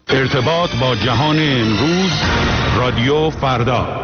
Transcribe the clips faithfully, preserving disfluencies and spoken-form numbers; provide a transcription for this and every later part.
ارتباط با جهان امروز، رادیو فردا.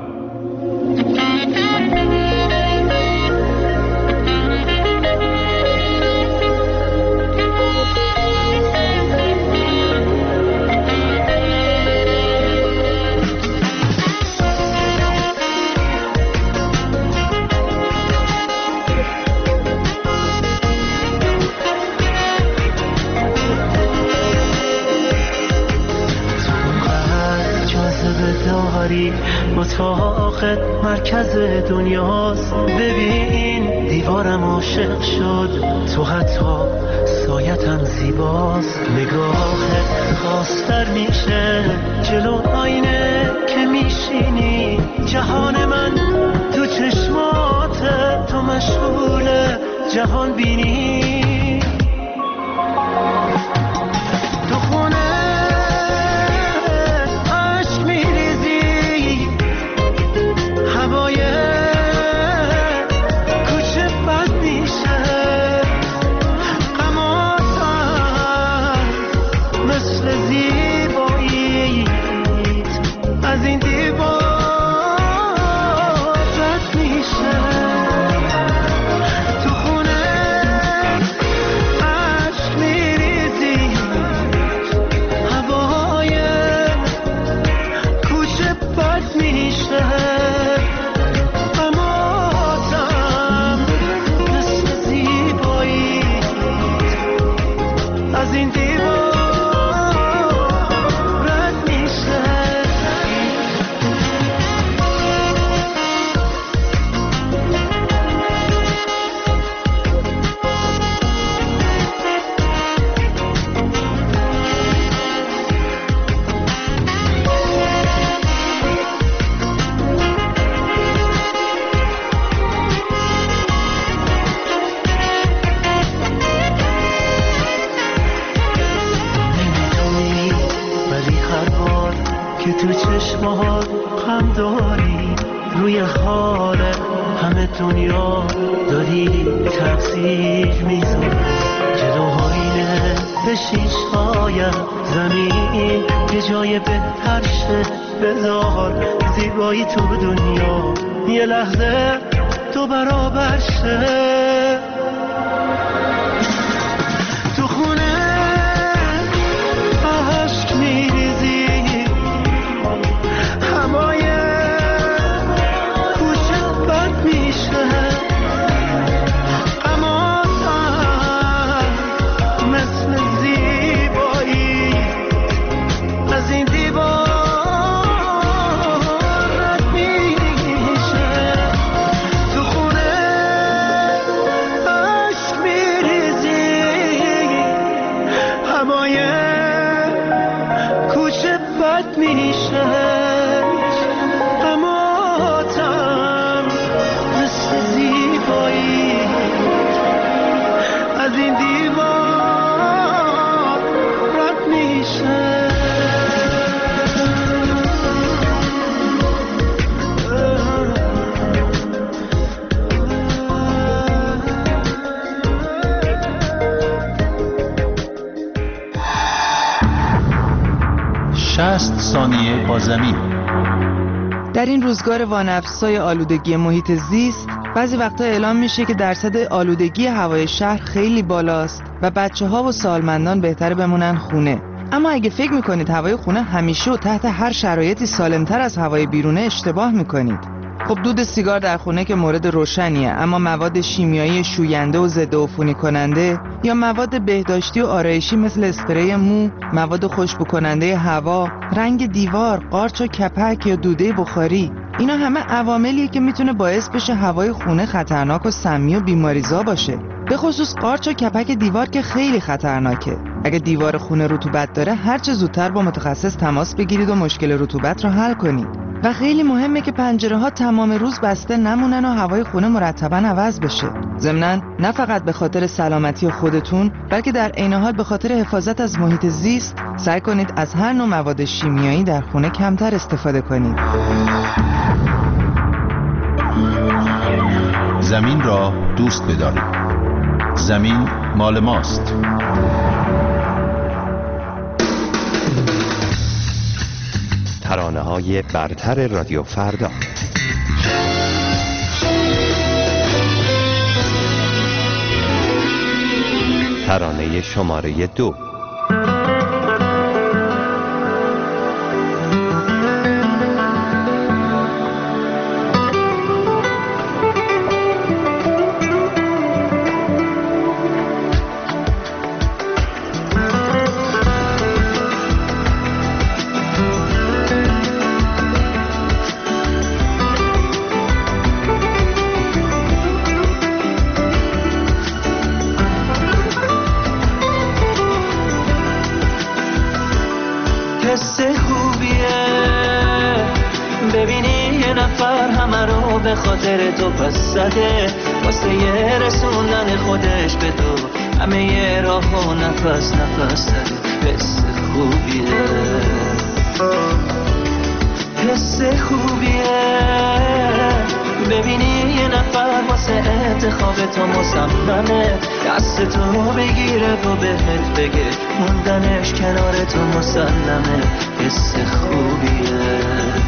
اتاقت مرکز دنیاست، ببین دیوارم عاشق شد، تو حتی سایتم زیباست، نگاهت خواستر میشه جلو آینه که میشینی، جهان من تو چشمات، تو مشغول جهان بینی. شصت ثانیه با زمین. در این روزگار وانفسای آلودگی محیط زیست، بعضی وقتا اعلام میشه که درصد آلودگی هوای شهر خیلی بالاست و بچه ها و سالمندان بهتره بمونن خونه. اما اگه فکر میکنید هوای خونه همیشه و تحت هر شرایطی سالمتر از هوای بیرونه، اشتباه میکنید. خب دود سیگار در خونه که مورد روشنیه، اما مواد شیمیایی شوینده و ضد عفونی کننده یا مواد بهداشتی و آرایشی مثل اسپری مو، مواد خوشبو کننده هوا، رنگ دیوار، قارچ و کپک یا دوده بخاری، اینا همه عواملیه که میتونه باعث بشه هوای خونه خطرناک و سمی و بیماریزا باشه. به خصوص قارچ و کپک دیوار که خیلی خطرناکه. اگه دیوار خونه رطوبت داره، هر چه زودتر با متخصص تماس بگیرید و مشکل رطوبت رو حل کنید. و خیلی مهمه که پنجره ها تمام روز بسته نمونن و هوای خونه مرتباً عوض بشه. ضمناً نه فقط به خاطر سلامتی خودتون، بلکه در عین حال به خاطر حفاظت از محیط زیست، سعی کنید از هر نوع مواد شیمیایی در خونه کمتر استفاده کنید. زمین را دوست بدارید. زمین مال ماست. ترانه‌های برتر رادیو فردا. ترانه شماره دو. به خاطر تو پس زده واسه یه رسوندن خودش به تو همه یه راه و نفس نفس زده. حس خوبیه، حس خوبیه ببینی یه نفر واسه انتخاب تو مصممه دست تو بگیره و بهت بگه موندنش کنار تو مسلمه. حس خوبیه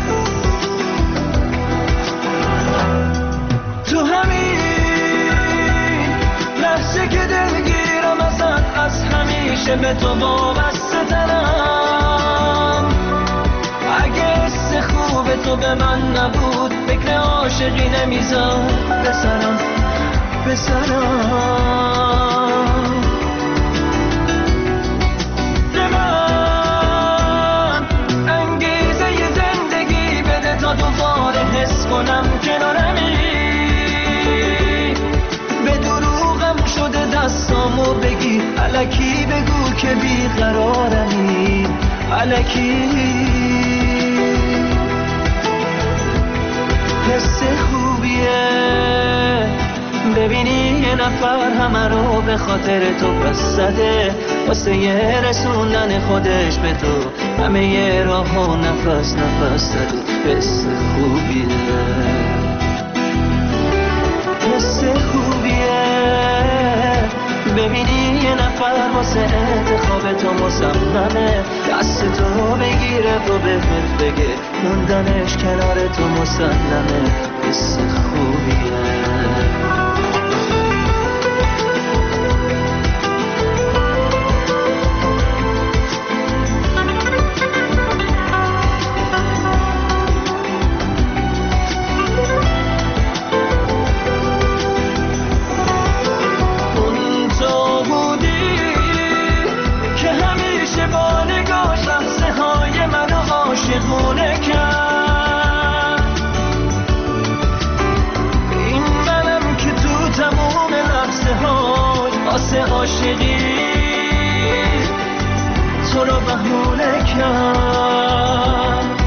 تو همین لحظه که دلگیرم ازت از همیشه به تو وابسته ترم. اگه حس خوب تو به من نبود فکر عاشقی نمیزد به سرم به سرم. به من انگیزه ی زندگی بده تا دوباره حس کنم کنارمی. دستامو بگی الکی بگو که بیقرارمی الکی. حس خوبیه ببینی یه نفر همه رو به خاطر تو پس زده واسه یه رسوندن خودش به تو همه یه راه و نفس نفس زده. حس خوبیه، حس خوبیه ببینی یه نفر واسه انتخاب تو مصممه دست تو بگیره و بهت بگه موندنش کنار تو مسلمه. حس خوبیه. عاشقی تو رو بهونه کرد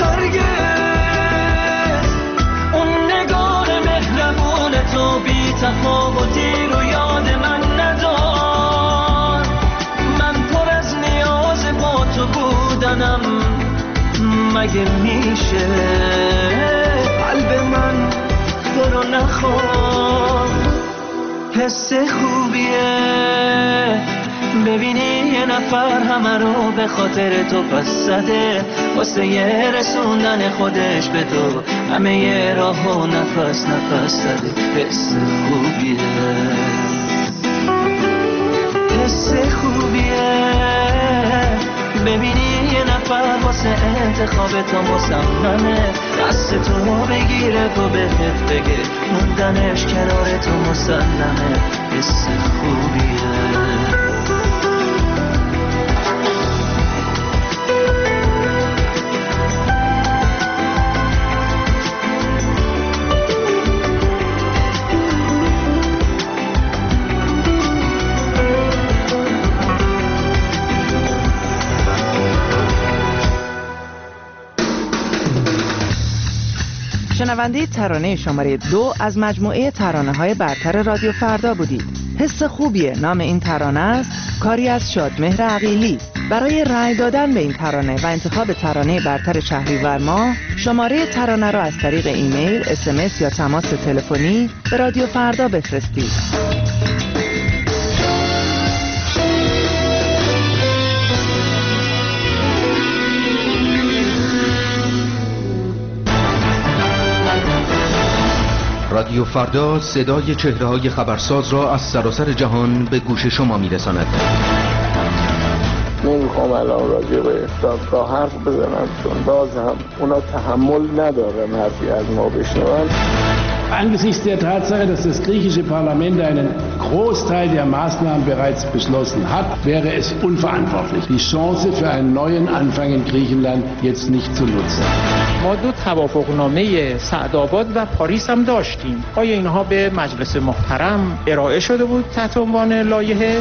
هرگز اون نگاه مهربون تو بی تفاوتی رو یاد من ندار. من پر از نیاز با تو بودنم مگه میشه قلب من تو رو نخواد. حس خوبیه ببینی یه نفر همه رو به خاطر تو پس زده واسه یه رسوندن خودش به تو همه یه راه و نفس نفس زده. حس خوبیه، حس خوبیه ببینی یه نفر واسه انتخاب تو مصممه دست تو بگیره و بهت بگه موندنش کنار تو مسلمه. حس خوبیه. شنونده ترانه شماره دو از مجموعه ترانه‌های برتر رادیو فردا بودید. حس خوبیه نام این ترانه است، کاری از شادمهر عقیلی. برای رأی دادن به این ترانه و انتخاب ترانه برتر شهریور ماه شماره ترانه را از طریق ایمیل، اس ام اس یا تماس تلفنی به رادیو فردا بفرستید. رادیو فردا صدای چهره‌های خبرساز را از سراسر جهان به گوش شما می‌رساند. نمیخوام الان راجع به دادگاه حرف بزنم چون باز هم اونا تحمل ندارن حرفی از ما بشنون. Angesichts der Tatsache, dass das griechische Parlament einen Großteil der Maßnahmen bereits beschlossen hat, wäre es unverantwortlich, die Chance für einen neuen Anfang in Griechenland jetzt nicht zu nutzen. ما دو توافقنامه سعدآباد و پاریس هم داشتیم. آیا اینها به مجلس محترم ارائه شده بود تحت عنوان لایحه؟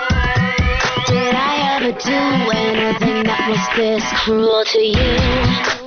Do anything that was this cruel to you?